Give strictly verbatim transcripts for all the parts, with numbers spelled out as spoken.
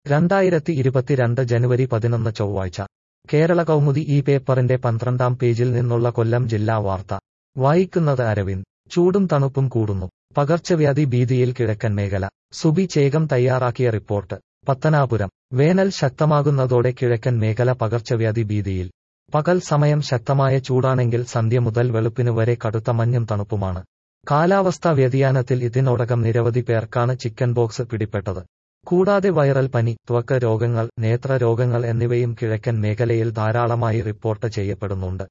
രണ്ടായിരത്തി ഇരുപത്തിരണ്ട് ജനുവരി പതിനൊന്ന് ചൊവ്വാഴ്ച കേരള കൗമുദി ഈ പേപ്പറിന്റെ പന്ത്രണ്ടാം പേജിൽ നിന്നുള്ള കൊല്ലം ജില്ലാ വാർത്ത വായിക്കുന്നത് അരവിന്ദ്. ചൂടും തണുപ്പും കൂടുന്നു. പകർച്ചവ്യാധി ഭീതിയിൽ കിഴക്കൻ മേഖല. സുബി ചേകം തയ്യാറാക്കിയ റിപ്പോർട്ട്. പത്തനാപുരം. വേനൽ ശക്തമാകുന്നതോടെ കിഴക്കൻ മേഖല പകർച്ചവ്യാധി ഭീതിയിൽ. പകൽ സമയം ശക്തമായ ചൂടാണെങ്കിൽ സന്ധ്യ മുതൽ വെളുപ്പിനു വരെ കടുത്ത മഞ്ഞും തണുപ്പുമാണ്. കാലാവസ്ഥാ വ്യതിയാനത്തിൽ ഇതിനോടകം നിരവധി പേർക്കാണ് ചിക്കൻ പോക്സ് പിടിപെട്ടത്. കൂടാതെ വൈറൽ പനി, ത്വക്ക് രോഗങ്ങൾ, നേത്ര രോഗങ്ങൾ എന്നിവയും കിഴക്കൻ മേഖലയിൽ ധാരാളമായി റിപ്പോർട്ട് ചെയ്യപ്പെടുന്നുണ്ട്.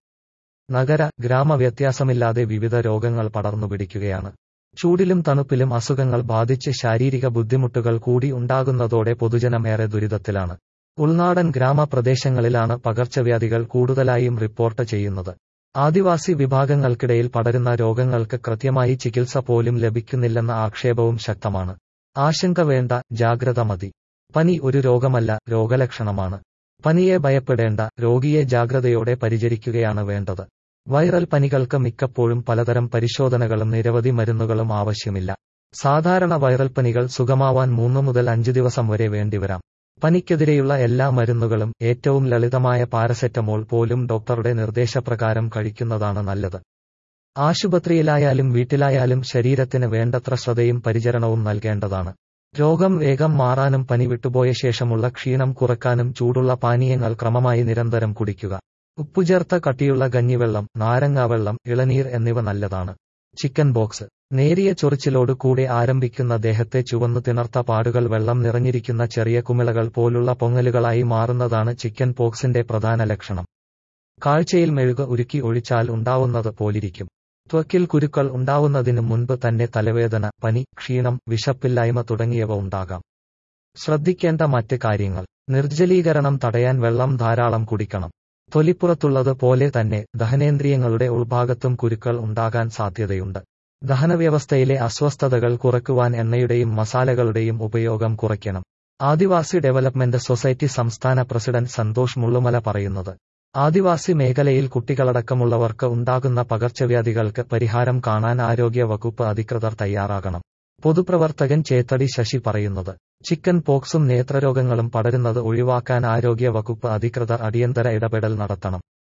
നഗര ഗ്രാമ വ്യത്യാസമില്ലാതെ വിവിധ രോഗങ്ങൾ പടർന്നുപിടിക്കുകയാണ്. ചൂടിലും തണുപ്പിലും അസുഖങ്ങൾ ബാധിച്ച് ശാരീരിക ബുദ്ധിമുട്ടുകൾ കൂടി ഉണ്ടാകുന്നതോടെ പൊതുജനം ഏറെ ദുരിതത്തിലാണ്. ഉൾനാടൻ ഗ്രാമപ്രദേശങ്ങളിലാണ് പകർച്ചവ്യാധികൾ കൂടുതലായും റിപ്പോർട്ട് ചെയ്യുന്നത്. ആദിവാസി വിഭാഗങ്ങൾക്കിടയിൽ പടരുന്ന രോഗങ്ങൾക്ക് കൃത്യമായി ചികിത്സ പോലും ലഭിക്കുന്നില്ലെന്ന ആക്ഷേപവും ശക്തമാണ്. ആശങ്ക വേണ്ട, ജാഗ്രത മതി. പനി ഒരു രോഗമല്ല, രോഗലക്ഷണമാണ്. പനിയെ ഭയപ്പെടേണ്ട, രോഗിയെ ജാഗ്രതയോടെ പരിചരിക്കുകയാണ് വേണ്ടത്. വൈറൽ പനികൾക്ക് മിക്കപ്പോഴും പലതരം പരിശോധനകളും നിരവധി മരുന്നുകളും ആവശ്യമില്ല. സാധാരണ വൈറൽ പനികൾ സുഖമാവാൻ മൂന്ന് മുതൽ അഞ്ച് ദിവസം വരെ വേണ്ടിവരാം. പനിക്കെതിരെയുള്ള എല്ലാ മരുന്നുകളും, ഏറ്റവും ലളിതമായ പാരസെറ്റമോൾ പോലും ഡോക്ടറുടെ നിർദ്ദേശപ്രകാരം കഴിക്കുന്നതാണ് നല്ലത്. ആശുപത്രിയിലായാലും വീട്ടിലായാലും ശരീരത്തിന് വേണ്ടത്ര ശ്രദ്ധയും പരിചരണവും നൽകേണ്ടതാണ്. രോഗം വേഗം മാറാനും പനി വിട്ടുപോയ ശേഷമുള്ള ക്ഷീണം കുറയ്ക്കാനും ചൂടുള്ള പാനീയങ്ങൾ ക്രമമായി നിരന്തരം കുടിക്കുക. ഉപ്പുചേർത്ത കട്ടിയുള്ള കഞ്ഞിവെള്ളം, നാരങ്ങാവെള്ളം, ഇളനീർ എന്നിവ നല്ലതാണ്. Chicken pox. നേരിയ ചൊറിച്ചിലോട് കൂടെ ആരംഭിക്കുന്ന ദേഹത്തെ ചുവന്നു തിണർത്ത പാടുകൾ വെള്ളം നിറഞ്ഞിരിക്കുന്ന ചെറിയ കുമിളകൾ പോലുള്ള പൊങ്ങലുകളായി മാറുന്നതാണ് ചിക്കൻ പോക്സിന്റെ പ്രധാന ലക്ഷണം. കാഴ്ചയിൽ മെഴുക് ഉരുക്കി ഒഴിച്ചാൽ ഉണ്ടാവുന്നത് പോലിരിക്കും. ത്വക്കിൽ കുരുക്കൾ ഉണ്ടാവുന്നതിന് മുൻപ് തന്നെ തലവേദന, പനി, ക്ഷീണം, വിശപ്പില്ലായ്മ തുടങ്ങിയവ ഉണ്ടാകാം. ശ്രദ്ധിക്കേണ്ട മറ്റ് കാര്യങ്ങൾ. നിർജ്ജലീകരണം തടയാൻ വെള്ളം ധാരാളം കുടിക്കണം. തൊലിപ്പുറത്തുള്ളത് പോലെ തന്നെ ദഹനേന്ദ്രിയങ്ങളുടെ ഉൾഭാഗത്തും കുരുക്കൾ ഉണ്ടാകാൻ സാധ്യതയുണ്ട്. ദഹനവ്യവസ്ഥയിലെ അസ്വസ്ഥതകൾ കുറയ്ക്കുവാൻ എണ്ണയുടെയും മസാലകളുടെയും ഉപയോഗം കുറയ്ക്കണം. ആദിവാസി ഡെവലപ്മെന്റ് സൊസൈറ്റി സംസ്ഥാന പ്രസിഡന്റ് സന്തോഷ് മുള്ളുമല പറയുന്നത്. ആദിവാസി മേഖലയിൽ കുട്ടികളടക്കമുള്ളവർക്ക് ഉണ്ടാകുന്ന പകർച്ചവ്യാധികൾക്ക് പരിഹാരം കാണാൻ ആരോഗ്യ വകുപ്പ് അധികൃതർ തയ്യാറാകണം. പൊതുപ്രവർത്തകൻ ചേത്തടി ശശി പറയുന്നത്. ചിക്കൻ പോക്സും നേത്രരോഗങ്ങളും പടരുന്നത് ഒഴിവാക്കാൻ ആരോഗ്യ വകുപ്പ് അധികൃതർ അടിയന്തര ഇടപെടൽ നടത്തണം.